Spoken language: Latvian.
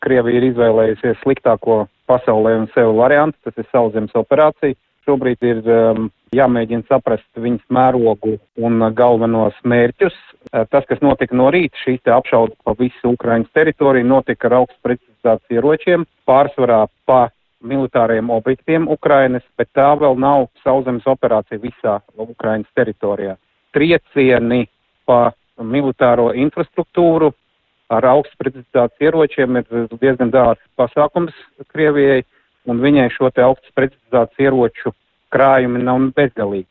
Krievija ir izvēlējusies sliktāko pasaulē un sev variantu, tas ir sauszemes operācija. Šobrīd ir jāmēģina saprast viņas mērogu un galvenos mērķus. Tas, kas notika no rīta, šīs te apšaudas pa visu Ukrainas teritoriju, notika ar augstu precizitātes ieročiem, pārsvarā pa militāriem objektiem Ukrainas, bet tā vēl nav sauszemes operācija visā Ukrainas teritorijā. Triecieni pa militāro infrastruktūru ar augstu precizitātes ieročiem ir diezgan dārgs pasākums Krievijai, un viņai šo te augstu precizitātes ieroču krājumi nav bezgalīgi.